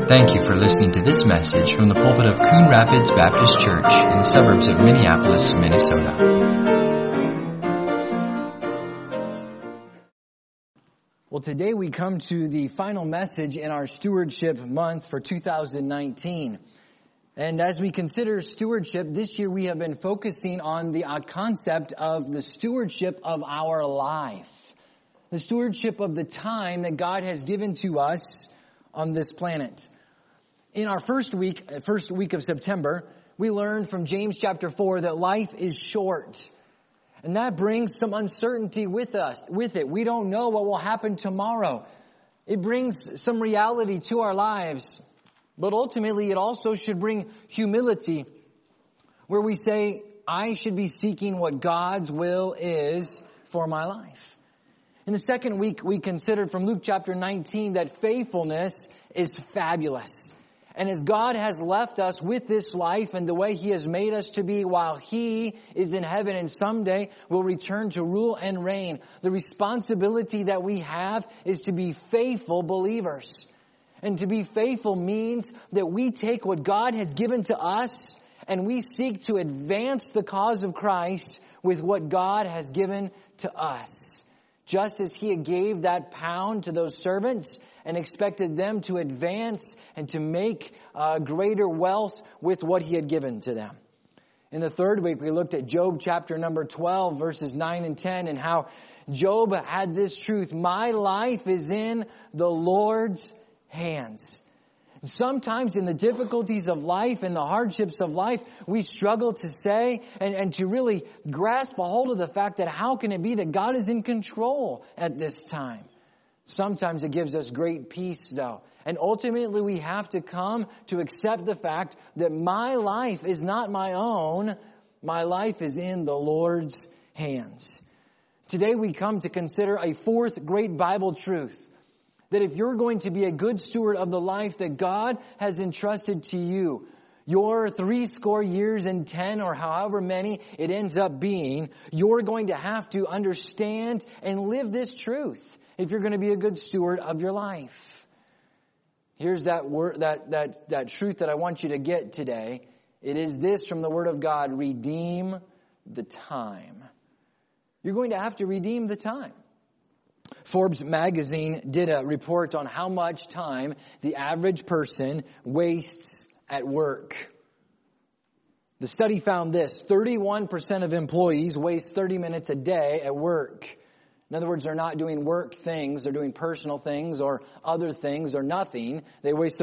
Thank you for listening to this message from the pulpit of Coon Rapids Baptist Church in the suburbs of Minneapolis, Minnesota. Well, today we come to the final message in our stewardship month for 2019. And as we consider stewardship, this year we have been focusing on the concept of the stewardship of our life. The stewardship of the time that God has given to us on this planet. In our first week of September, we learned from James chapter 4 that life is short. And that brings some uncertainty with it. We don't know what will happen tomorrow. It brings some reality to our lives. But ultimately, it also should bring humility, where we say, I should be seeking what God's will is for my life. In the second week, we considered from Luke chapter 19 that faithfulness is fabulous. And as God has left us with this life and the way He has made us to be while He is in heaven and someday will return to rule and reign, the responsibility that we have is to be faithful believers. And to be faithful means that we take what God has given to us and we seek to advance the cause of Christ with what God has given to us. Just as He gave that pound to those servants and expected them to advance and to make greater wealth with what He had given to them. In the third week, we looked at Job chapter number 12, verses 9 and 10, and how Job had this truth: my life is in the Lord's hands. Sometimes in the difficulties of life and the hardships of life, we struggle to say and to really grasp a hold of the fact that how can it be that God is in control at this time? Sometimes it gives us great peace, though. And ultimately, we have to come to accept the fact that my life is not my own. My life is in the Lord's hands. Today, we come to consider a fourth great Bible truth. That if you're going to be a good steward of the life that God has entrusted to you, your 70 years and 10 or however many it ends up being, you're going to have to understand and live this truth if you're going to be a good steward of your life. Here's that word, that truth that I want you to get today. It is this from the Word of God: redeem the time. You're going to have to redeem the time. Forbes magazine did a report on how much time the average person wastes at work. The study found this: 31% of employees waste 30 minutes a day at work. In other words, they're not doing work things, they're doing personal things or other things or nothing. They waste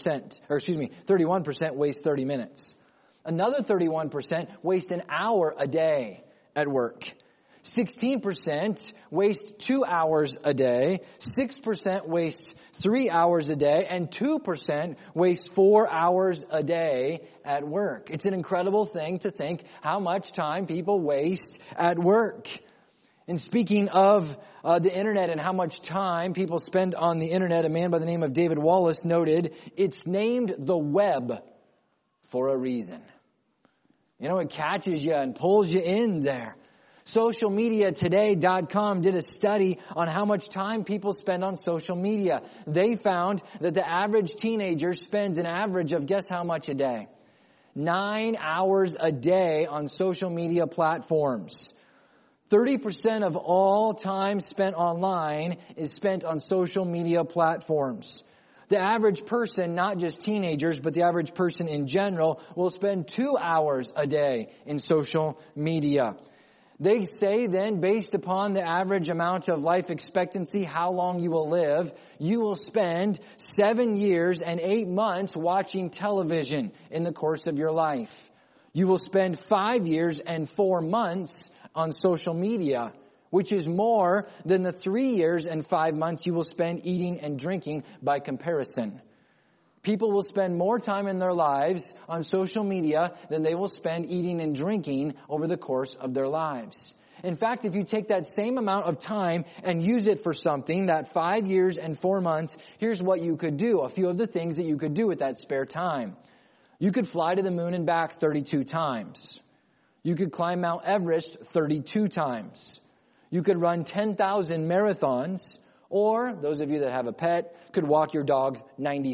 31% waste 30 minutes. Another 31% waste an hour a day at work. 16% waste 2 hours a day, 6% waste 3 hours a day, and 2% waste 4 hours a day at work. It's an incredible thing to think how much time people waste at work. And speaking of the internet and how much time people spend on the internet, a man by the name of David Wallace noted, it's named the web for a reason. You know, it catches you and pulls you in there. SocialMediaToday.com did a study on how much time people spend on social media. They found that the average teenager spends an average of, guess how much a day? 9 hours a day on social media platforms. 30% of all time spent online is spent on social media platforms. The average person, not just teenagers, but the average person in general, will spend 2 hours a day in social media. They say then, based upon the average amount of life expectancy, how long you will live, you will spend 7 years and 8 months watching television in the course of your life. You will spend 5 years and 4 months on social media, which is more than the 3 years and 5 months you will spend eating and drinking by comparison. People will spend more time in their lives on social media than they will spend eating and drinking over the course of their lives. In fact, if you take that same amount of time and use it for something, that 5 years and 4 months, here's what you could do. A few of the things that you could do with that spare time. You could fly to the moon and back 32 times. You could climb Mount Everest 32 times. You could run 10,000 marathons, Or, those of you that have a pet, could walk your dog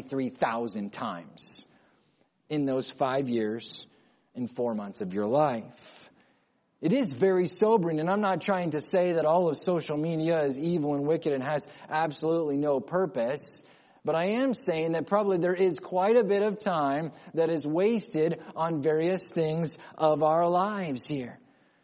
93,000 times in those 5 years and 4 months of your life. It is very sobering, and I'm not trying to say that all of social media is evil and wicked and has absolutely no purpose, but I am saying that probably there is quite a bit of time that is wasted on various things of our lives here.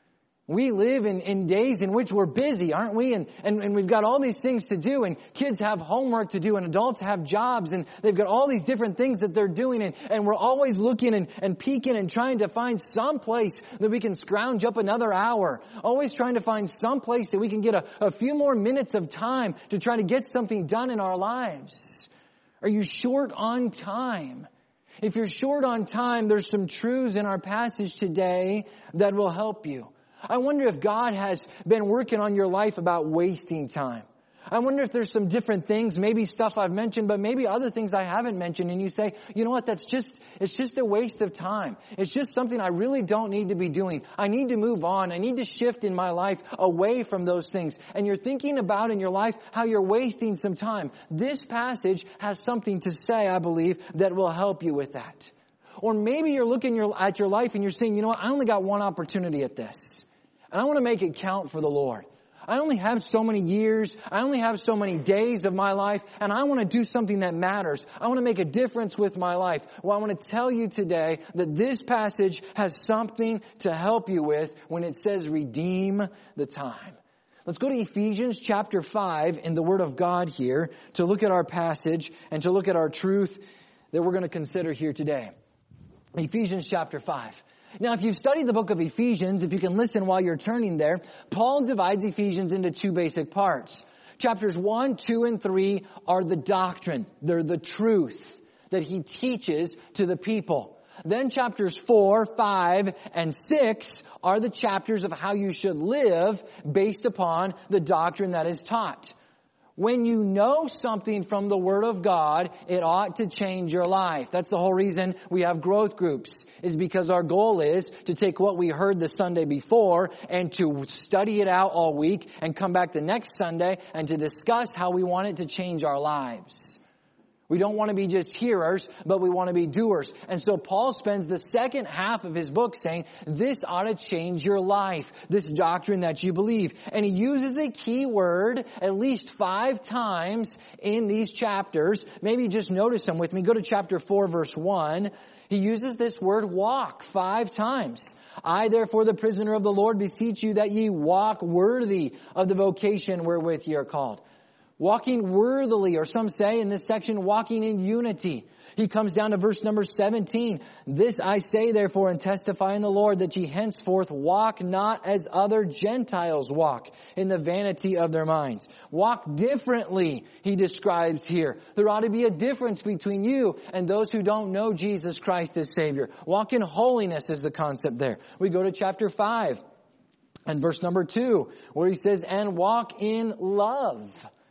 We live in days in which we're busy, aren't we? And we've got all these things to do, and kids have homework to do, and adults have jobs, and they've got all these different things that they're doing, and we're always looking and peeking and trying to find some place that we can scrounge up another hour. Always trying to find some place that we can get a few more minutes of time to try to get something done in our lives. Are you short on time? If you're short on time, there's some truths in our passage today that will help you. I wonder if God has been working on your life about wasting time. I wonder if there's some different things, maybe stuff I've mentioned, but maybe other things I haven't mentioned, and you say, you know what, it's just a waste of time. It's just something I really don't need to be doing. I need to move on. I need to shift in my life away from those things. And you're thinking about in your life how you're wasting some time. This passage has something to say, I believe, that will help you with that. Or maybe you're looking at your life and you're saying, you know what, I only got one opportunity at this. And I want to make it count for the Lord. I only have so many years. I only have so many days of my life. And I want to do something that matters. I want to make a difference with my life. Well, I want to tell you today that this passage has something to help you with when it says redeem the time. Let's go to Ephesians chapter 5 in the Word of God here to look at our passage and to look at our truth that we're going to consider here today. Ephesians chapter 5. Now, if you've studied the book of Ephesians, if you can listen while you're turning there, Paul divides Ephesians into two basic parts. Chapters 1, 2, and 3 are the doctrine. They're the truth that he teaches to the people. Then chapters 4, 5, and 6 are the chapters of how you should live based upon the doctrine that is taught. When you know something from the Word of God, it ought to change your life. That's the whole reason we have growth groups, is because our goal is to take what we heard the Sunday before and to study it out all week and come back the next Sunday and to discuss how we want it to change our lives. We don't want to be just hearers, but we want to be doers. And so Paul spends the second half of his book saying, this ought to change your life, this doctrine that you believe. And he uses a key word at least 5 times in these chapters. Maybe just notice them with me. Go to chapter 4, verse 1. He uses this word walk 5 times. I, therefore, the prisoner of the Lord, beseech you that ye walk worthy of the vocation wherewith ye are called. Walking worthily, or some say in this section, walking in unity. He comes down to verse number 17. This I say therefore and testify in the Lord that ye henceforth walk not as other Gentiles walk in the vanity of their minds. Walk differently, he describes here. There ought to be a difference between you and those who don't know Jesus Christ as Savior. Walk in holiness is the concept there. We go to chapter 5 and verse number 2 where he says, and walk in love.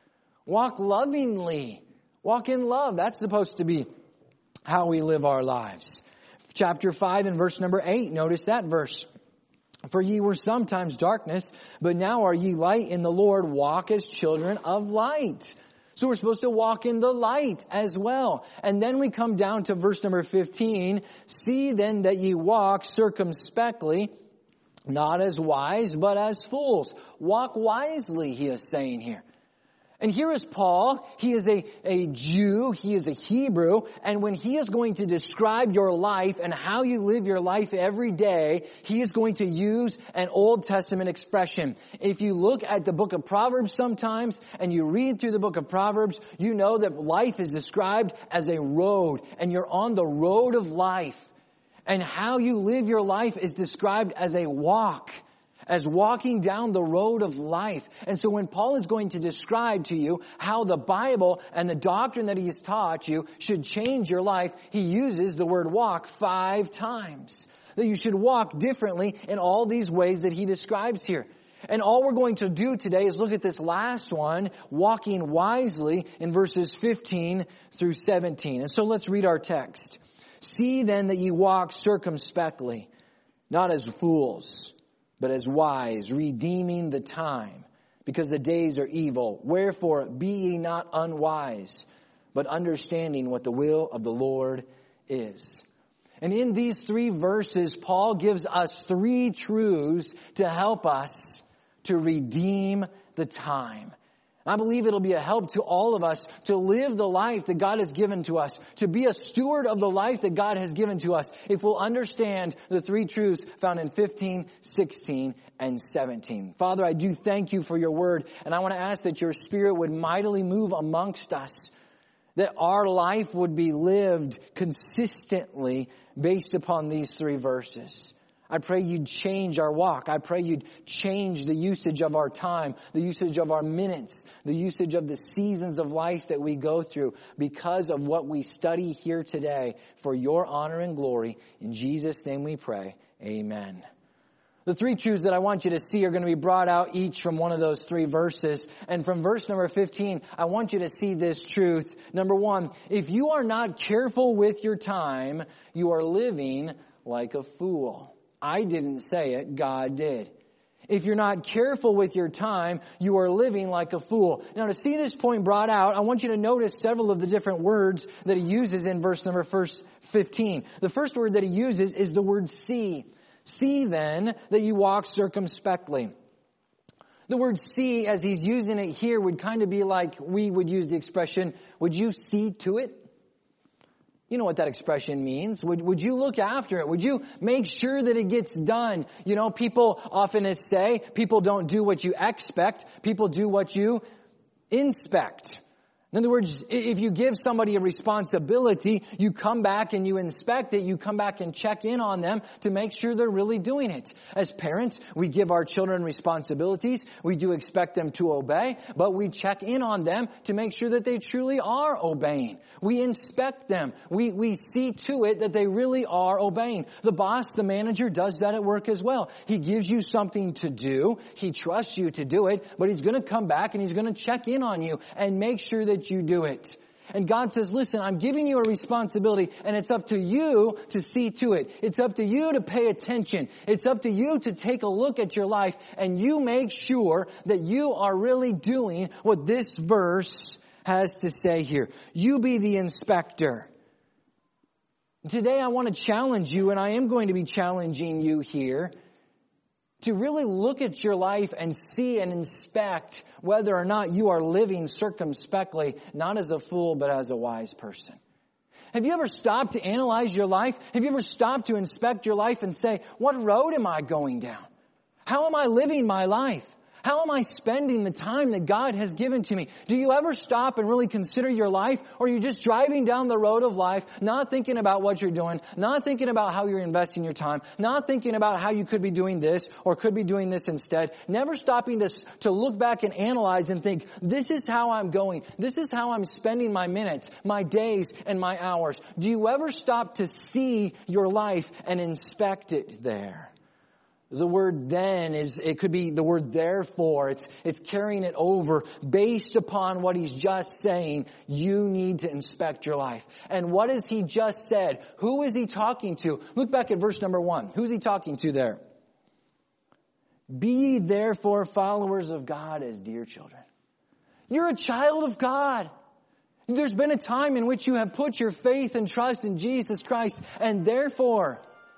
Walk lovingly. Walk in love. That's supposed to be how we live our lives. Chapter 5 and verse number 8. Notice that verse. For ye were sometimes darkness, but now are ye light in the Lord. Walk as children of light. So we're supposed to walk in the light as well. And then we come down to verse number 15. See then that ye walk circumspectly, not as wise, but as fools. Walk wisely, he is saying here. And here is Paul. He is a Jew. He is a Hebrew. And when he is going to describe your life and how you live your life every day, he is going to use an Old Testament expression. If you look at the book of Proverbs sometimes and you read through the book of Proverbs, you know that life is described as a road. And you're on the road of life. And how you live your life is described as a walk. As walking down the road of life. And so when Paul is going to describe to you how the Bible and the doctrine that he has taught you should change your life, he uses the word walk 5 times. That you should walk differently in all these ways that he describes here. And all we're going to do today is look at this last one, walking wisely, in verses 15 through 17. And so let's read our text. See then that ye walk circumspectly, not as fools, but as wise, redeeming the time, because the days are evil. Wherefore, be ye not unwise, but understanding what the will of the Lord is. And in these 3 verses, Paul gives us 3 truths to help us to redeem the time. I believe it'll be a help to all of us to live the life that God has given to us, to be a steward of the life that God has given to us, if we'll understand the 3 truths found in 15, 16, and 17. Father, I do thank you for your word, and I want to ask that your Spirit would mightily move amongst us, that our life would be lived consistently based upon these 3 verses. I pray you'd change our walk. I pray you'd change the usage of our time, the usage of our minutes, the usage of the seasons of life that we go through because of what we study here today for your honor and glory. In Jesus' name we pray. Amen. The 3 truths that I want you to see are going to be brought out each from one of those 3 verses. And from verse number 15, I want you to see this truth. Number 1, if you are not careful with your time, you are living like a fool. I didn't say it, God did. If you're not careful with your time, you are living like a fool. Now, to see this point brought out, I want you to notice several of the different words that he uses in verse number 15. The first word that he uses is the word see. See then that you walk circumspectly. The word see, as he's using it here, would kind of be like we would use the expression, would you see to it? You know what that expression means. Would you look after it? Would you make sure that it gets done? You know, people often say, people don't do what you expect. People do what you inspect. In other words, if you give somebody a responsibility, you come back and you inspect it. You come back and check in on them to make sure they're really doing it. As parents, we give our children responsibilities. We do expect them to obey, but we check in on them to make sure that they truly are obeying. We inspect them. We see to it that they really are obeying. The boss, the manager, does that at work as well. He gives you something to do. He trusts you to do it, but he's going to come back and he's going to check in on you and make sure that you do it. And God says, listen, I'm giving you a responsibility and it's up to you to see to it. It's up to you to pay attention. It's up to you to take a look at your life and you make sure that you are really doing what this verse has to say here. You be the inspector. Today I want to challenge you, and I am going to be challenging you here, to really look at your life and see and inspect whether or not you are living circumspectly, not as a fool, but as a wise person. Have you ever stopped to analyze your life? Have you ever stopped to inspect your life and say, what road am I going down? How am I living my life? How am I spending the time that God has given to me? Do you ever stop and really consider your life? Or are you just driving down the road of life, not thinking about what you're doing, not thinking about how you're investing your time, not thinking about how you could be doing this or could be doing this instead, never stopping to look back and analyze and think, this is how I'm going. This is how I'm spending my minutes, my days, and my hours. Do you ever stop to see your life and inspect it there? The word then it could be the word therefore. It's carrying it over based upon what he's just saying. You need to inspect your life. And what has he just said? Who is he talking to? Look back at verse number 1. Who's he talking to there? Be ye therefore followers of God as dear children. You're a child of God. There's been a time in which you have put your faith and trust in Jesus Christ, and therefore,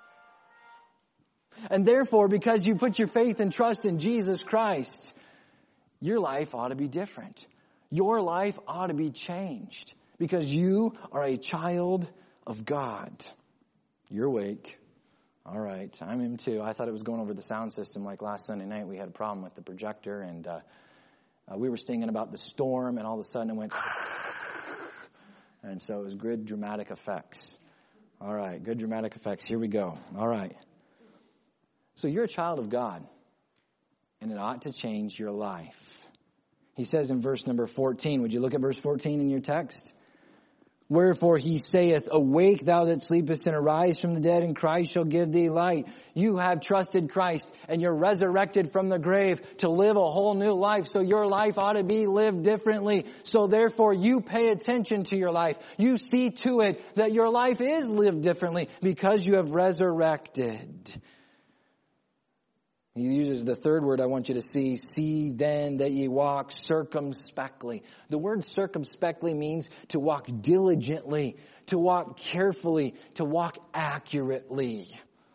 because you put your faith and trust in Jesus Christ, your life ought to be different. Your life ought to be changed because you are a child of God. You're awake. All right, I'm him too. I thought it was going over the sound system like last Sunday night. We had a problem with the projector and we were thinking about the storm and all of a sudden it went and so it was good dramatic effects. All right, good dramatic effects. Here we go. All right. So you're a child of God, and it ought to change your life. He says in verse number 14, would you look at verse 14 in your text? Wherefore he saith, awake thou that sleepest, and arise from the dead, and Christ shall give thee light. You have trusted Christ, and you're resurrected from the grave to live a whole new life. So your life ought to be lived differently. So therefore you pay attention to your life. You see to it that your life is lived differently because you have resurrected. He uses the third word I want you to see then that ye walk circumspectly. The word circumspectly means to walk diligently, to walk carefully, to walk accurately.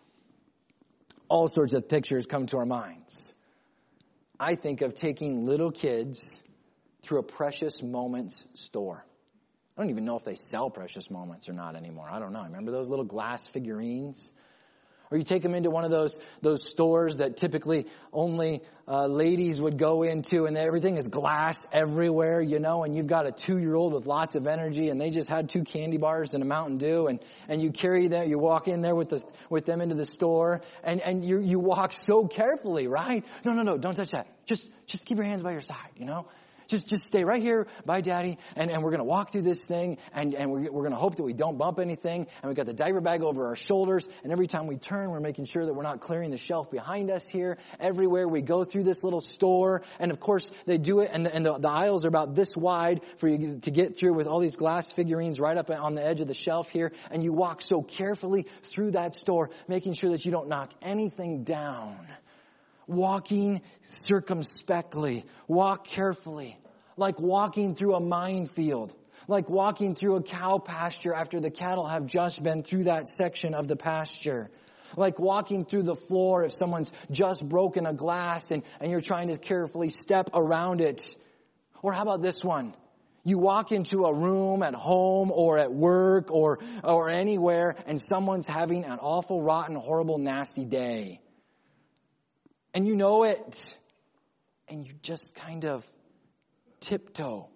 All sorts of pictures come to our minds. I think of taking little kids through a Precious Moments store. I don't even know if they sell Precious Moments or not anymore. I don't know. Remember those little glass figurines? Or you take them into one of those stores that typically only ladies would go into, and everything is glass everywhere, and you've got a 2-year-old with lots of energy, and they just had 2 candy bars and a Mountain Dew, and you carry them, you walk in there with them into the store, and you walk so carefully, right? No, don't touch that. Just keep your hands by your side, Just stay right here by Daddy, and we're going to walk through this thing, and we're going to hope that we don't bump anything, and we've got the diaper bag over our shoulders, and every time we turn, we're making sure that we're not clearing the shelf behind us here. Everywhere we go through this little store, and of course they do it, and the aisles are about this wide for you to get through with all these glass figurines right up on the edge of the shelf here, and you walk so carefully through that store, making sure that you don't knock anything down. Walking circumspectly. Walk carefully. Like walking through a minefield. Like walking through a cow pasture after the cattle have just been through that section of the pasture. Like walking through the floor if someone's just broken a glass and you're trying to carefully step around it. Or how about this one? You walk into a room at home or at work or anywhere, and someone's having an awful, rotten, horrible, nasty day. And you know it. And you just kind of tiptoe,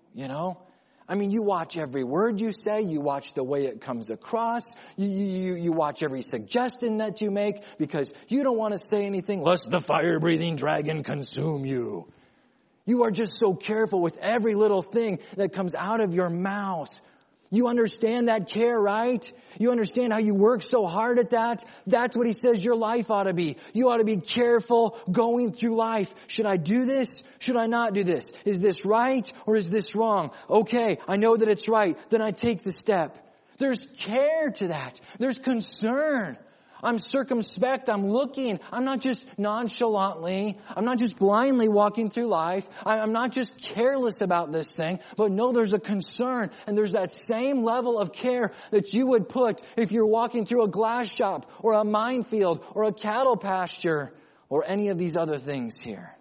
I mean, you watch every word you say. You watch the way it comes across. You watch every suggestion that you make because you don't want to say anything lest the fire-breathing dragon consume you. You are just so careful with every little thing that comes out of your mouth. You understand that care, right? You understand how you work so hard at that? That's what he says your life ought to be. You ought to be careful going through life. Should I do this? Should I not do this? Is this right or is this wrong? Okay, I know that it's right. Then I take the step. There's care to that. There's concern. I'm circumspect. I'm looking. I'm not just nonchalantly. I'm not just blindly walking through life. I'm not just careless about this thing. But no, there's a concern. And there's that same level of care that you would put if you're walking through a glass shop or a minefield or a cattle pasture or any of these other things here.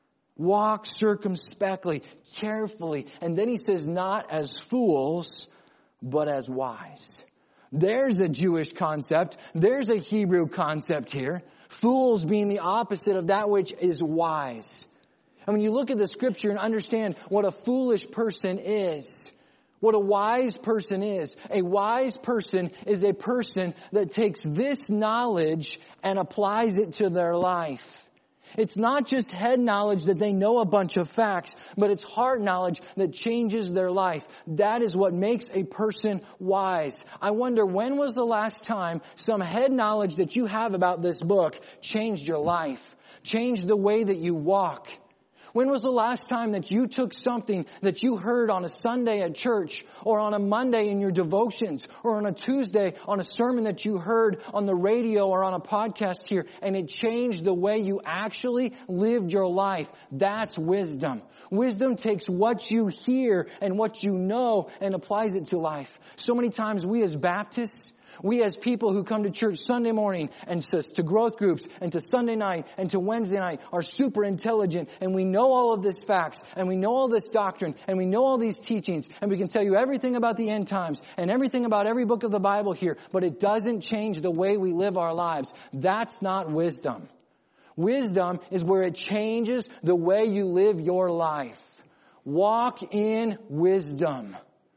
Walk circumspectly, carefully. And then he says, not as fools, but as wise. There's a Jewish concept. There's a Hebrew concept here. Fools being the opposite of that which is wise. And when you look at the scripture and understand what a foolish person is, what a wise person is, a wise person is a person that takes this knowledge and applies it to their life. It's not just head knowledge that they know a bunch of facts, but it's heart knowledge that changes their life. That is what makes a person wise. I wonder, when was the last time some head knowledge that you have about this book changed your life, changed the way that you walk? When was the last time that you took something that you heard on a Sunday at church or on a Monday in your devotions or on a Tuesday on a sermon that you heard on the radio or on a podcast here and it changed the way you actually lived your life? That's wisdom. Wisdom takes what you hear and what you know and applies it to life. So many times we as Baptists, we as people who come to church Sunday morning and to growth groups and to Sunday night and to Wednesday night are super intelligent and we know all of this facts and we know all this doctrine and we know all these teachings and we can tell you everything about the end times and everything about every book of the Bible here, but it doesn't change the way we live our lives. That's not wisdom. Wisdom is where it changes the way you live your life. Walk in wisdom.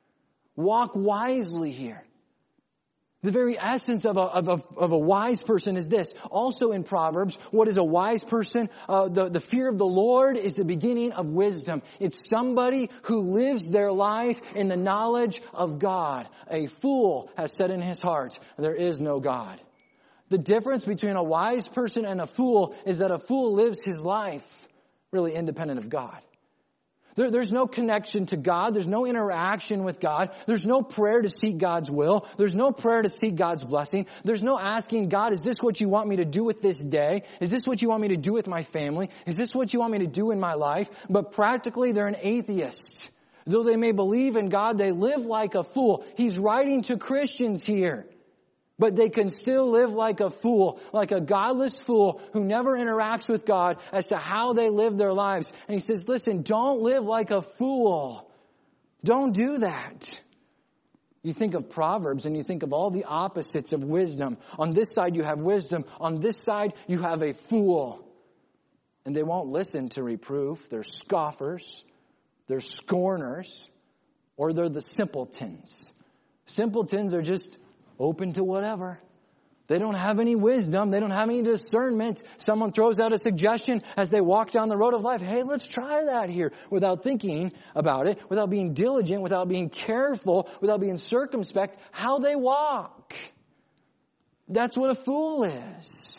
Walk wisely here. The very essence of a wise person is this. Also in Proverbs, what is a wise person? The fear of the Lord is the beginning of wisdom. It's somebody who lives their life in the knowledge of God. A fool has said in his heart, there is no God. The difference between a wise person and a fool is that a fool lives his life really independent of God. There's no connection to God. There's no interaction with God. There's no prayer to seek God's will. There's no prayer to seek God's blessing. There's no asking God, is this what you want me to do with this day? Is this what you want me to do with my family? Is this what you want me to do in my life? But practically they're an atheist. Though they may believe in God, they live like a fool. He's writing to Christians here. But they can still live like a fool, like a godless fool who never interacts with God as to how they live their lives. And he says, listen, don't live like a fool. Don't do that. You think of Proverbs and you think of all the opposites of wisdom. On this side you have wisdom. On this side you have a fool. And they won't listen to reproof. They're scoffers. They're scorners. Or they're the simpletons. Simpletons are just open to whatever. They don't have any wisdom. They don't have any discernment. Someone throws out a suggestion as they walk down the road of life. Hey, let's try that here. Without thinking about it, without being diligent, without being careful, without being circumspect, how they walk. That's what a fool is.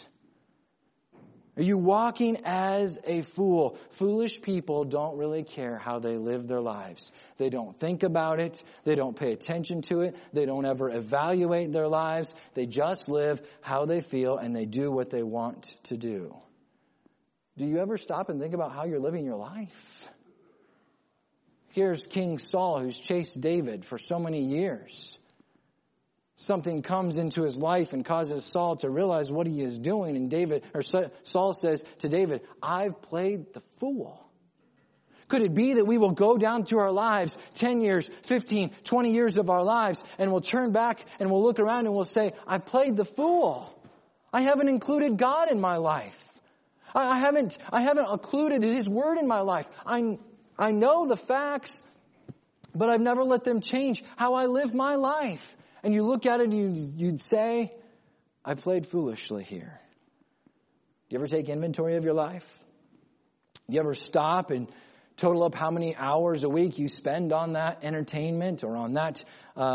Are you walking as a fool? Foolish people don't really care how they live their lives. They don't think about it. They don't pay attention to it. They don't ever evaluate their lives. They just live how they feel and they do what they want to do. Do you ever stop and think about how you're living your life? Here's King Saul who's chased David for so many years. Something comes into his life and causes Saul to realize what he is doing. And Saul says to David, I've played the fool. Could it be that we will go down through our lives, 10 years, 15, 20 years of our lives, and we'll turn back and we'll look around and we'll say, I've played the fool. I haven't included God in my life. I haven't included His Word in my life. I know the facts, but I've never let them change how I live my life. And you look at it and you'd say, I played foolishly here. Do you ever take inventory of your life? Do you ever stop and total up how many hours a week you spend on that entertainment or on that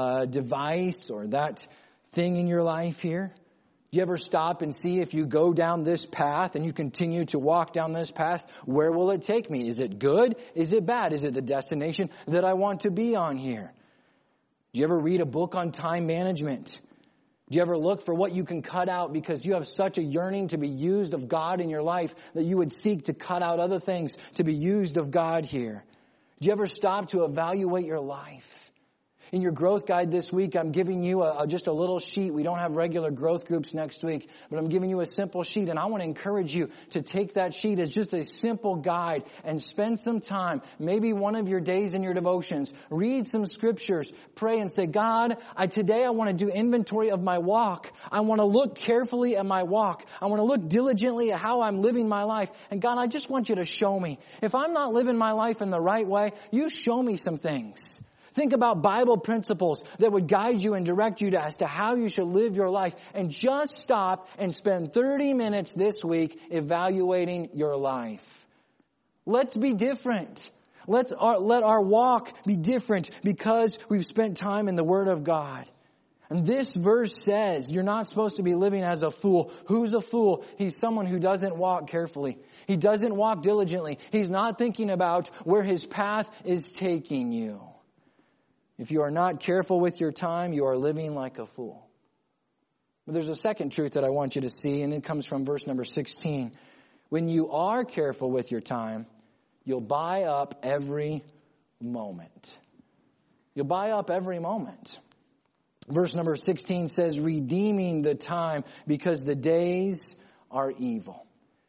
device or that thing in your life here? Do you ever stop and see if you go down this path and you continue to walk down this path, where will it take me? Is it good? Is it bad? Is it the destination that I want to be on here? Do you ever read a book on time management? Do you ever look for what you can cut out because you have such a yearning to be used of God in your life that you would seek to cut out other things to be used of God here? Do you ever stop to evaluate your life? In your growth guide this week, I'm giving you just a little sheet. We don't have regular growth groups next week, but I'm giving you a simple sheet. And I want to encourage you to take that sheet as just a simple guide and spend some time, maybe one of your days in your devotions. Read some scriptures. Pray and say, God, today I want to do inventory of my walk. I want to look carefully at my walk. I want to look diligently at how I'm living my life. And God, I just want you to show me. If I'm not living my life in the right way, you show me some things. Think about Bible principles that would guide you and direct you as to how you should live your life. And just stop and spend 30 minutes this week evaluating your life. Let's be different. Let our walk be different because we've spent time in the Word of God. And this verse says you're not supposed to be living as a fool. Who's a fool? He's someone who doesn't walk carefully. He doesn't walk diligently. He's not thinking about where his path is taking you. If you are not careful with your time, you are living like a fool. But there's a second truth that I want you to see, and it comes from verse number 16. When you are careful with your time, you'll buy up every moment. You'll buy up every moment. Verse number 16 says, redeeming the time because the days are evil.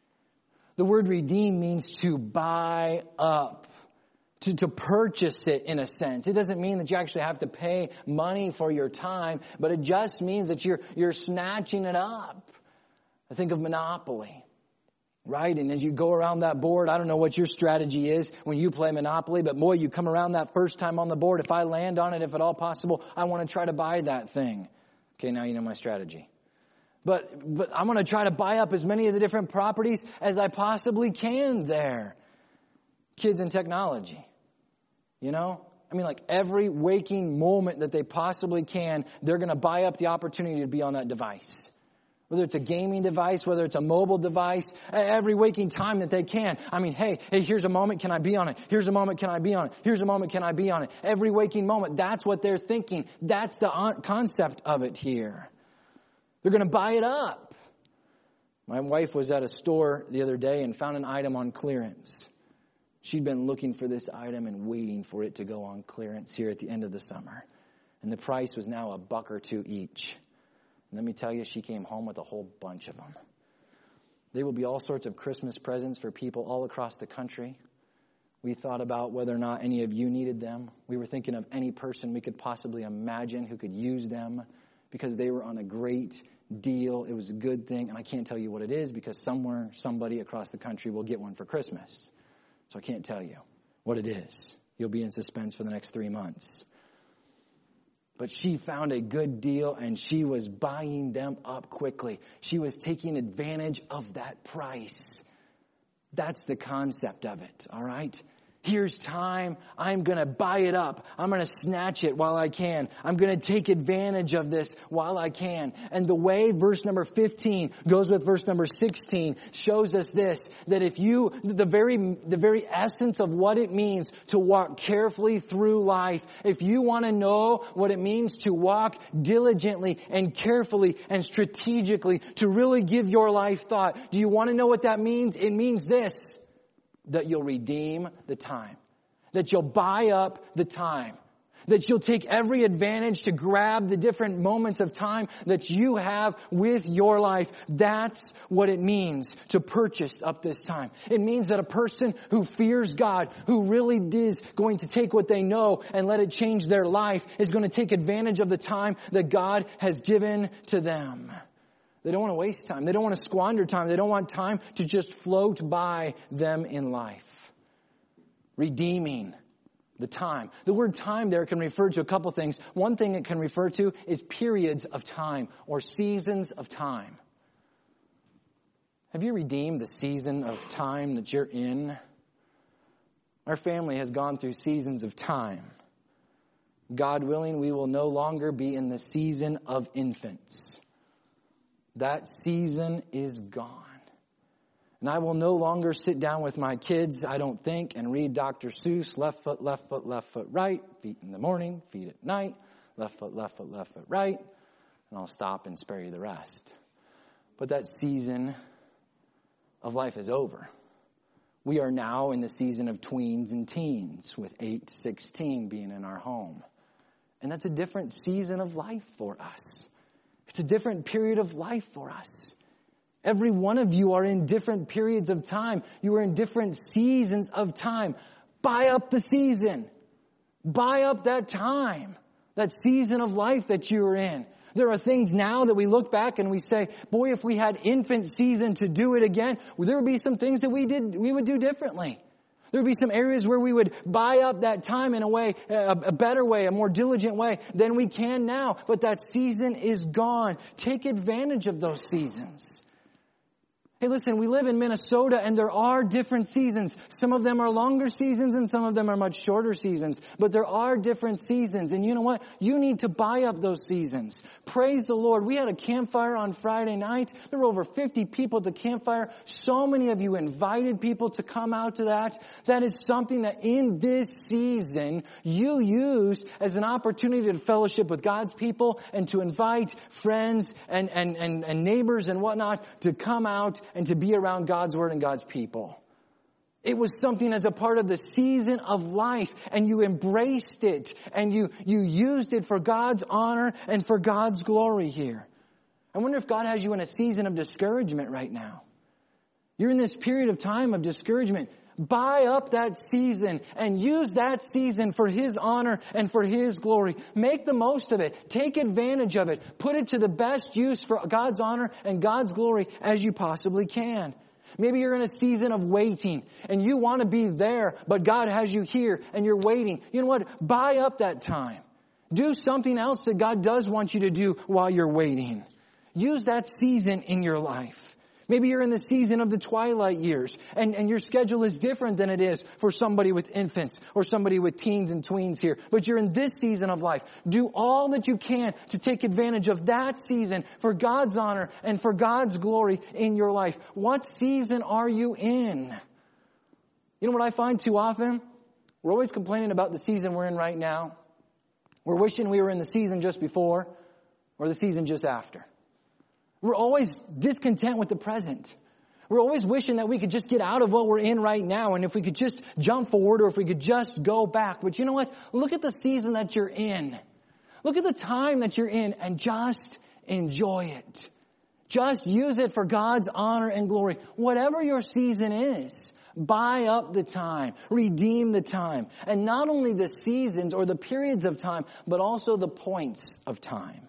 The word redeem means to buy up. To purchase it in a sense. It doesn't mean that you actually have to pay money for your time, but it just means that you're snatching it up. I think of Monopoly, right? And as you go around that board, I don't know what your strategy is when you play Monopoly, but boy, you come around that first time on the board. If I land on it, if at all possible, I want to try to buy that thing. Okay, now you know my strategy. But I'm going to try to buy up as many of the different properties as I possibly can there. Kids and technology. You know? I mean, like every waking moment that they possibly can, they're going to buy up the opportunity to be on that device. Whether it's a gaming device, whether it's a mobile device, every waking time that they can. I mean, hey, here's a moment, can I be on it? Here's a moment, can I be on it? Here's a moment, can I be on it? Every waking moment, that's what they're thinking. That's the concept of it here. They're going to buy it up. My wife was at a store the other day and found an item on clearance. She'd been looking for this item and waiting for it to go on clearance here at the end of the summer. And the price was now $1 or $2 each. And let me tell you, she came home with a whole bunch of them. They will be all sorts of Christmas presents for people all across the country. We thought about whether or not any of you needed them. We were thinking of any person we could possibly imagine who could use them because they were on a great deal. It was a good thing. And I can't tell you what it is because somewhere, somebody across the country will get one for Christmas. So I can't tell you what it is. You'll be in suspense for the next 3 months. But she found a good deal and she was buying them up quickly. She was taking advantage of that price. That's the concept of it, all right? Here's time. I'm going to buy it up. I'm going to snatch it while I can. I'm going to take advantage of this while I can. And the way verse number 15 goes with verse number 16 shows us this, that if you, the very essence of what it means to walk carefully through life, if you want to know what it means to walk diligently and carefully and strategically, to really give your life thought, do you want to know what that means? It means this. That you'll redeem the time. That you'll buy up the time. That you'll take every advantage to grab the different moments of time that you have with your life. That's what it means to purchase up this time. It means that a person who fears God, who really is going to take what they know and let it change their life, is going to take advantage of the time that God has given to them. They don't want to waste time. They don't want to squander time. They don't want time to just float by them in life. Redeeming the time. The word time there can refer to a couple things. One thing it can refer to is periods of time or seasons of time. Have you redeemed the season of time that you're in? Our family has gone through seasons of time. God willing, we will no longer be in the season of infants. That season is gone. And I will no longer sit down with my kids, I don't think, and read Dr. Seuss, left foot, right, feet in the morning, feet at night, left foot, right, and I'll stop and spare you the rest. But that season of life is over. We are now in the season of tweens and teens, with 8 to 16 being in our home. And that's a different season of life for us. It's a different period of life for us. Every one of you are in different periods of time. You are in different seasons of time. Buy up the season. Buy up that time. That season of life that you are in. There are things now that we look back and we say, boy, if we had infant season to do it again, there would be some things that we would do differently. There would be some areas where we would buy up that time in a way, a better way, a more diligent way than we can now. But that season is gone. Take advantage of those seasons. Hey, listen, we live in Minnesota and there are different seasons. Some of them are longer seasons and some of them are much shorter seasons. But there are different seasons. And you know what? You need to buy up those seasons. Praise the Lord. We had a campfire on Friday night. There were over 50 people at the campfire. So many of you invited people to come out to that. That is something that in this season you use as an opportunity to fellowship with God's people and to invite friends and neighbors and whatnot to come out and to be around God's Word and God's people. It was something as a part of the season of life, and you embraced it, and you used it for God's honor and for God's glory here. I wonder if God has you in a season of discouragement right now. You're in this period of time of discouragement. Buy up that season and use that season for His honor and for His glory. Make the most of it. Take advantage of it. Put it to the best use for God's honor and God's glory as you possibly can. Maybe you're in a season of waiting and you want to be there, but God has you here and you're waiting. You know what? Buy up that time. Do something else that God does want you to do while you're waiting. Use that season in your life. Maybe you're in the season of the twilight years and your schedule is different than it is for somebody with infants or somebody with teens and tweens here. But you're in this season of life. Do all that you can to take advantage of that season for God's honor and for God's glory in your life. What season are you in? You know what I find too often? We're always complaining about the season we're in right now. We're wishing we were in the season just before or the season just after. We're always discontent with the present. We're always wishing that we could just get out of what we're in right now, and if we could just jump forward or if we could just go back. But you know what? Look at the season that you're in. Look at the time that you're in and just enjoy it. Just use it for God's honor and glory. Whatever your season is, buy up the time. Redeem the time. And not only the seasons or the periods of time, but also the points of time.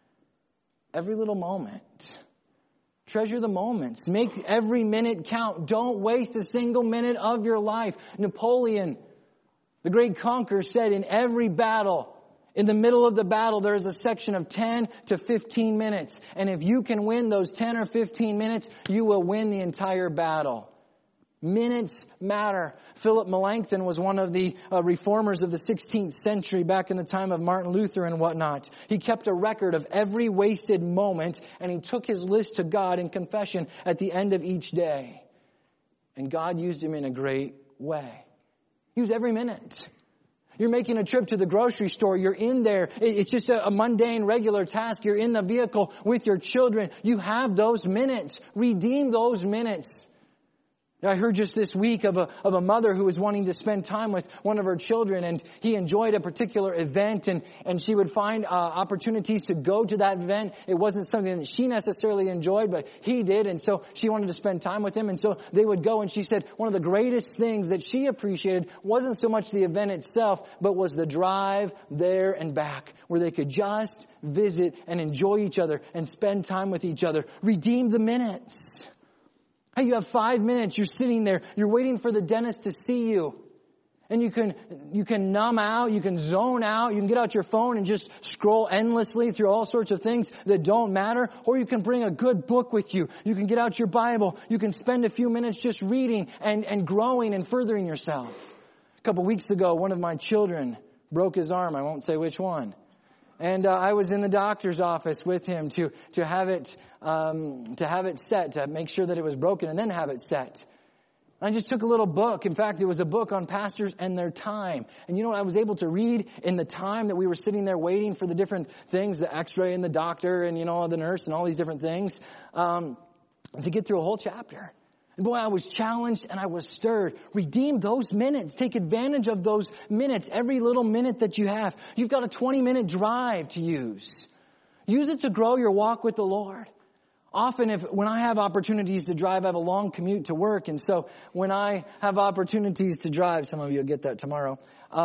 Every little moment. Treasure the moments. Make every minute count. Don't waste a single minute of your life. Napoleon, the great conqueror, said in every battle, in the middle of the battle, there is a section of 10 to 15 minutes. And if you can win those 10 or 15 minutes, you will win the entire battle. Minutes matter. Philip Melanchthon was one of the reformers of the 16th century back in the time of Martin Luther and whatnot. He kept a record of every wasted moment, and he took his list to God in confession at the end of each day. And God used him in a great way. Use every minute. You're making a trip to the grocery store. You're in there. It's just a mundane, regular task. You're in the vehicle with your children. You have those minutes. Redeem those minutes. I heard just this week of a mother who was wanting to spend time with one of her children, and he enjoyed a particular event, and she would find opportunities to go to that event. It wasn't something that she necessarily enjoyed, but he did, and so she wanted to spend time with him, and so they would go, and she said one of the greatest things that she appreciated wasn't so much the event itself, but was the drive there and back, where they could just visit and enjoy each other and spend time with each other. Redeem the minutes. Hey, you have 5 minutes, you're sitting there, you're waiting for the dentist to see you. And you can numb out, you can zone out, you can get out your phone and just scroll endlessly through all sorts of things that don't matter. Or you can bring a good book with you. You can get out your Bible. You can spend a few minutes just reading and growing and furthering yourself. A couple weeks ago, one of my children broke his arm. I won't say which one. And I was in the doctor's office with him to have it set, to make sure that it was broken and then have it set. I just took a little book. In fact, it was a book on pastors and their time. And you know what I was able to read in the time that we were sitting there waiting for the different things, the x-ray and the doctor and, the nurse and all these different things, to get through a whole chapter. And boy, I was challenged and I was stirred. Redeem those minutes. Take advantage of those minutes, every little minute that you have. You've got a 20-minute drive to use. Use it to grow your walk with the Lord. Often when I have opportunities to drive, I have a long commute to work. And so when I have opportunities to drive, some of you will get that tomorrow,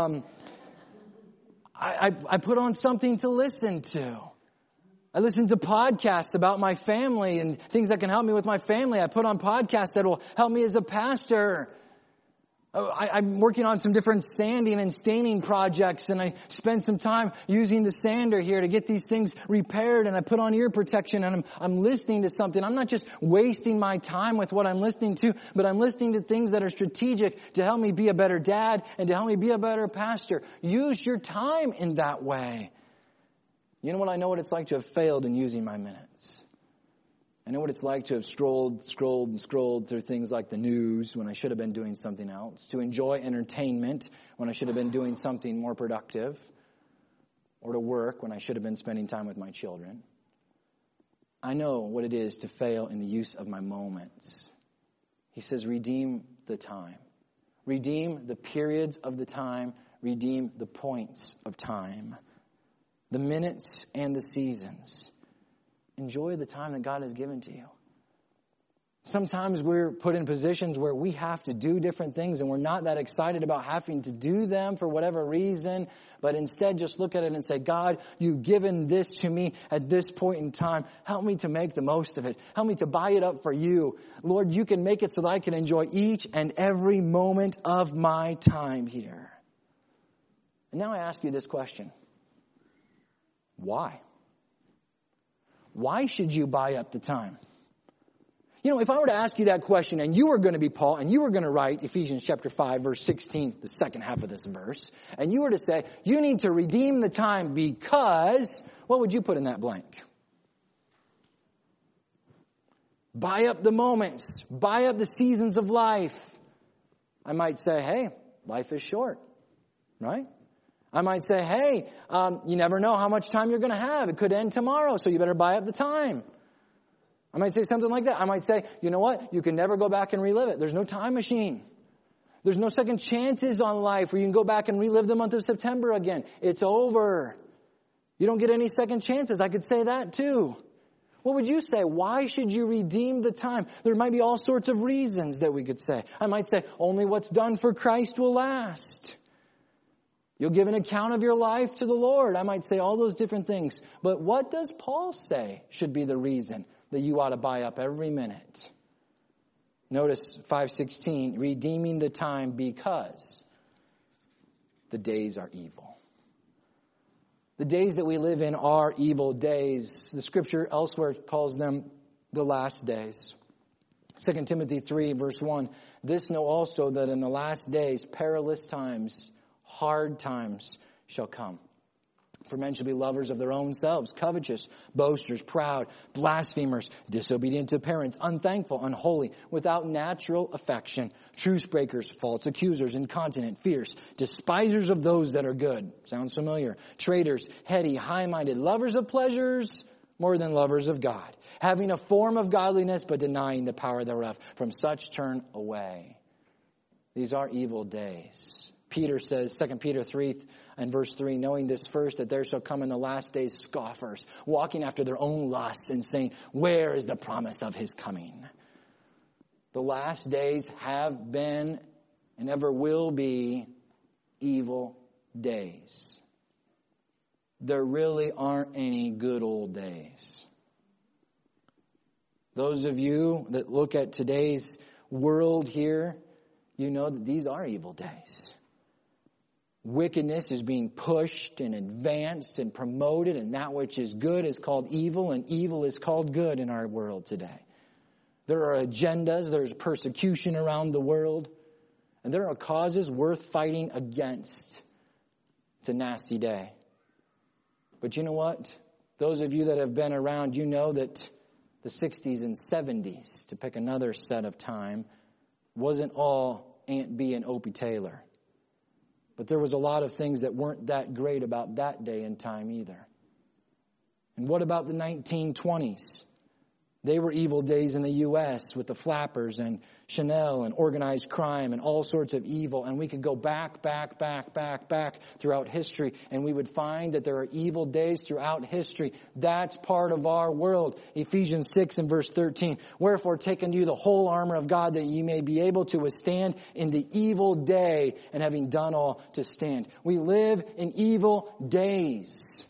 I put on something to listen to. I listen to podcasts about my family and things that can help me with my family. I put on podcasts that will help me as a pastor. I'm working on some different sanding and staining projects, and I spend some time using the sander here to get these things repaired, and I put on ear protection, and I'm listening to something. I'm not just wasting my time with what I'm listening to, but I'm listening to things that are strategic to help me be a better dad and to help me be a better pastor. Use your time in that way. You know what? I know what it's like to have failed in using my minutes. I know what it's like to have scrolled through things like the news when I should have been doing something else, to enjoy entertainment when I should have been doing something more productive, or to work when I should have been spending time with my children. I know what it is to fail in the use of my moments. He says, redeem the time. Redeem the periods of the time. Redeem the points of time. The minutes and the seasons. Enjoy the time that God has given to you. Sometimes we're put in positions where we have to do different things and we're not that excited about having to do them for whatever reason, but instead just look at it and say, God, you've given this to me at this point in time. Help me to make the most of it. Help me to buy it up for you. Lord, you can make it so that I can enjoy each and every moment of my time here. And now I ask you this question. Why? Why should you buy up the time? If I were to ask you that question and you were going to be Paul and you were going to write Ephesians chapter 5 verse 16, the second half of this verse, and you were to say, you need to redeem the time because, what would you put in that blank? Buy up the moments. Buy up the seasons of life. I might say, hey, life is short, right? I might say, hey, you never know how much time you're going to have. It could end tomorrow, so you better buy up the time. I might say something like that. I might say, you know what? You can never go back and relive it. There's no time machine. There's no second chances on life where you can go back and relive the month of September again. It's over. You don't get any second chances. I could say that too. What would you say? Why should you redeem the time? There might be all sorts of reasons that we could say. I might say, only what's done for Christ will last. You'll give an account of your life to the Lord. I might say all those different things. But what does Paul say should be the reason that you ought to buy up every minute? Notice 5:16, redeeming the time because the days are evil. The days that we live in are evil days. The scripture elsewhere calls them the last days. 2 Timothy 3 verse 1, this know also that in the last days perilous times, hard times shall come. For men shall be lovers of their own selves, covetous, boasters, proud, blasphemers, disobedient to parents, unthankful, unholy, without natural affection, truce breakers, false accusers, incontinent, fierce, despisers of those that are good. Sounds familiar. Traitors, heady, high-minded, lovers of pleasures more than lovers of God, having a form of godliness but denying the power thereof. From such turn away. These are evil days. Peter says, 2 Peter 3 and verse 3, knowing this first, that there shall come in the last days scoffers, walking after their own lusts and saying, where is the promise of his coming? The last days have been and ever will be evil days. There really aren't any good old days. Those of you that look at today's world here, you know that these are evil days. Wickedness is being pushed and advanced and promoted, and that which is good is called evil, and evil is called good in our world today. There are agendas, there's persecution around the world, and there are causes worth fighting against. It's a nasty day. But you know what? Those of you that have been around, you know that the 60s and 70s, to pick another set of time, wasn't all Aunt Bee and Opie Taylor. But there was a lot of things that weren't that great about that day and time either. And what about the 1920s? They were evil days in the U.S. with the flappers and Chanel and organized crime and all sorts of evil. And we could go back throughout history, and we would find that there are evil days throughout history. That's part of our world. Ephesians 6 and verse 13. Wherefore take unto you the whole armor of God, that ye may be able to withstand in the evil day, and having done all to stand. We live in evil days.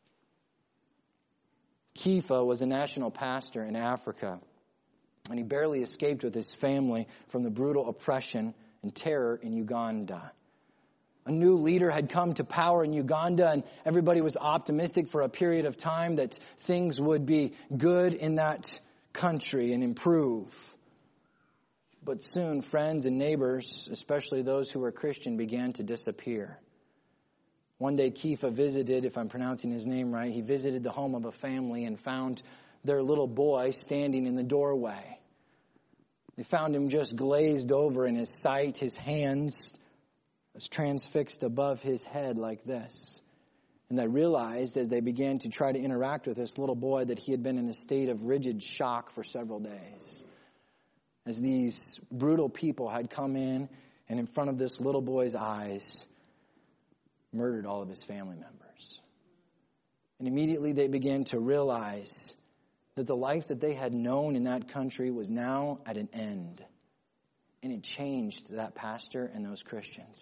Kepha was a national pastor in Africa, and he barely escaped with his family from the brutal oppression and terror in Uganda. A new leader had come to power in Uganda, and everybody was optimistic for a period of time that things would be good in that country and improve. But soon, friends and neighbors, especially those who were Christian, began to disappear. One day Kepha visited, if I'm pronouncing his name right, he visited the home of a family and found their little boy standing in the doorway. They found him just glazed over in his sight. His hands was transfixed above his head like this. And they realized as they began to try to interact with this little boy that he had been in a state of rigid shock for several days. As these brutal people had come in and in front of this little boy's eyes murdered all of his family members. And immediately they began to realize that the life that they had known in that country was now at an end. And it changed that pastor and those Christians.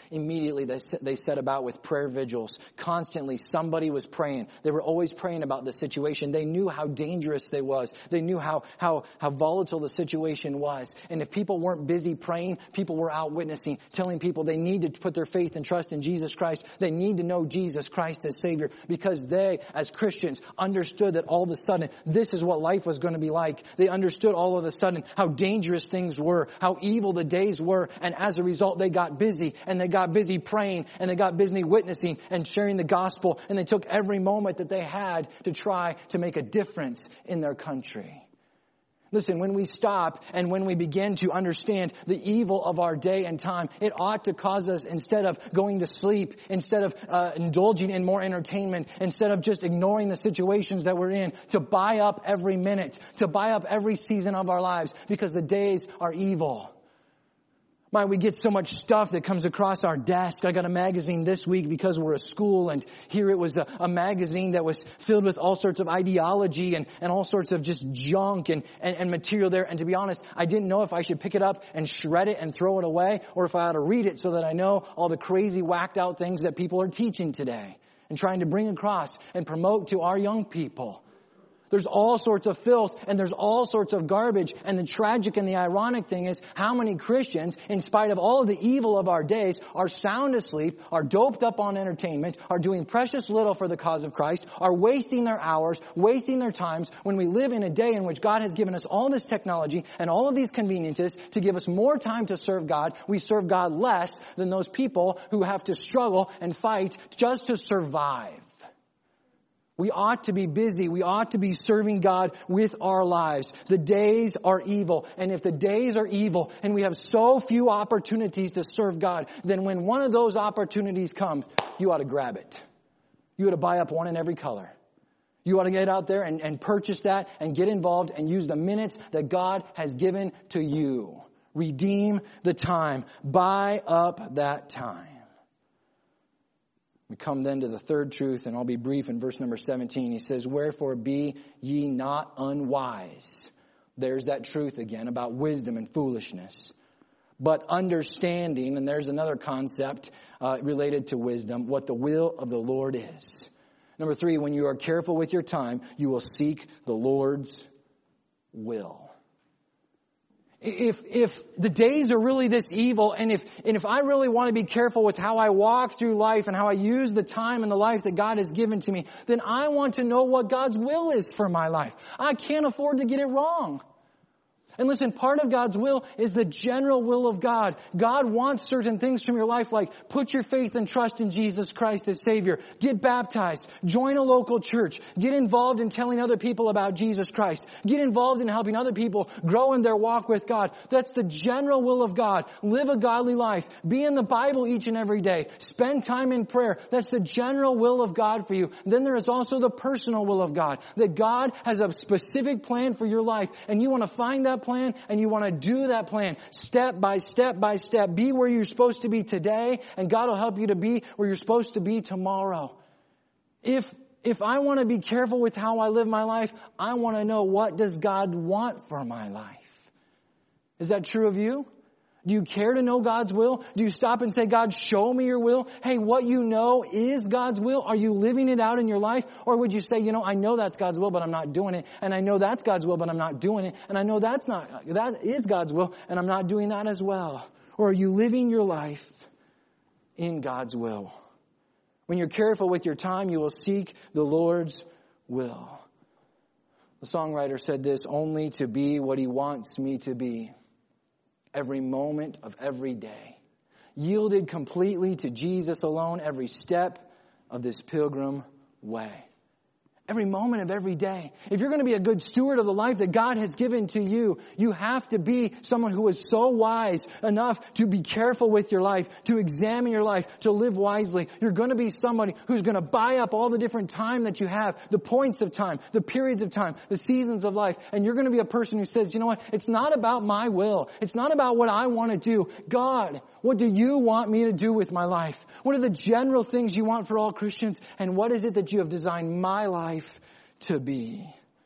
Immediately they set about with prayer vigils. Constantly somebody was praying. They were always praying about the situation. They knew how dangerous they was. They knew how volatile the situation was. And if people weren't busy praying, people were out witnessing, telling people they need to put their faith and trust in Jesus Christ. They need to know Jesus Christ as Savior, because they, as Christians, understood that all of a sudden this is what life was going to be like. They understood all of a sudden how dangerous things were, how evil the days were, and as a result they got busy, and they got busy praying, and they got busy witnessing and sharing the gospel, and they took every moment that they had to try to make a difference in their country. Listen, when we stop and when we begin to understand the evil of our day and time, it ought to cause us, instead of going to sleep, instead of indulging in more entertainment, instead of just ignoring the situations that we're in, to buy up every minute, to buy up every season of our lives, because the days are evil. We get so much stuff that comes across our desk. I got a magazine this week because we're a school, and here it was a magazine that was filled with all sorts of ideology and all sorts of just junk and material there. And to be honest, I didn't know if I should pick it up and shred it and throw it away, or if I ought to read it so that I know all the crazy whacked out things that people are teaching today and trying to bring across and promote to our young people. There's all sorts of filth and there's all sorts of garbage. And the tragic and the ironic thing is how many Christians, in spite of all of the evil of our days, are sound asleep, are doped up on entertainment, are doing precious little for the cause of Christ, are wasting their hours, wasting their times, when we live in a day in which God has given us all this technology and all of these conveniences to give us more time to serve God. We serve God less than those people who have to struggle and fight just to survive. We ought to be busy. We ought to be serving God with our lives. The days are evil. And if the days are evil and we have so few opportunities to serve God, then when one of those opportunities comes, you ought to grab it. You ought to buy up one in every color. You ought to get out there and purchase that and get involved and use the minutes that God has given to you. Redeem the time. Buy up that time. We come then to the third truth, and I'll be brief in verse number 17. He says, "Wherefore be ye not unwise." There's that truth again about wisdom and foolishness. But understanding, and there's another concept related to wisdom, what the will of the Lord is. Number 3, when you are careful with your time, you will seek the Lord's will. If the days are really this evil, and if I really want to be careful with how I walk through life and how I use the time and the life that God has given to me, then I want to know what God's will is for my life. I can't afford to get it wrong. And listen, part of God's will is the general will of God. God wants certain things from your life, like put your faith and trust in Jesus Christ as Savior. Get baptized. Join a local church. Get involved in telling other people about Jesus Christ. Get involved in helping other people grow in their walk with God. That's the general will of God. Live a godly life. Be in the Bible each and every day. Spend time in prayer. That's the general will of God for you. Then there is also the personal will of God. That God has a specific plan for your life, and you want to find that plan, and you want to do that plan step by step by step. Be where you're supposed to be today, and God will help you to be where you're supposed to be tomorrow. If I want to be careful with how I live my life, I want to know, what does God want for my life? Is that true of you? Do you care to know God's will? Do you stop and say, God, show me your will? Hey, what you know is God's will. Are you living it out in your life? Or would you say, I know that's God's will, but I'm not doing it. And I know that's God's will, but I'm not doing it. And I know that is God's will, and I'm not doing that as well. Or are you living your life in God's will? When you're careful with your time, you will seek the Lord's will. The songwriter said this, "Only to be what He wants me to be. Every moment of every day. Yielded completely to Jesus alone every step of this pilgrim way." Every moment of every day. If you're going to be a good steward of the life that God has given to you, you have to be someone who is so wise enough to be careful with your life, to examine your life, to live wisely. You're going to be somebody who's going to buy up all the different time that you have, the points of time, the periods of time, the seasons of life. And you're going to be a person who says, you know what? It's not about my will. It's not about what I want to do. God, what do you want me to do with my life? What are the general things you want for all Christians? And what is it that you have designed my life to be?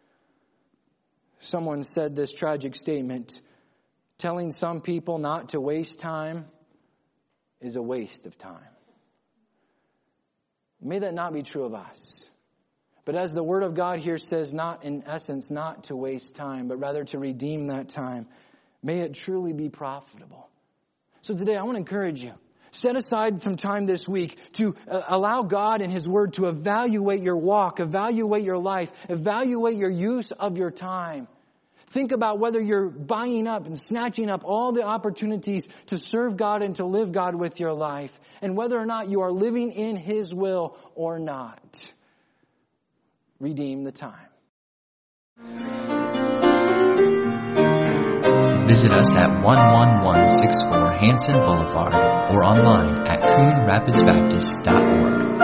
Someone said this tragic statement, telling some people not to waste time is a waste of time. May that not be true of us. But as the Word of God here says, not in essence, not to waste time, but rather to redeem that time. May it truly be profitable. So today I want to encourage you. Set aside some time this week to allow God and His Word to evaluate your walk, evaluate your life, evaluate your use of your time. Think about whether you're buying up and snatching up all the opportunities to serve God and to live God with your life, and whether or not you are living in His will or not. Redeem the time. Visit us at 11164 Hanson Boulevard or online at CoonRapidsBaptist.org.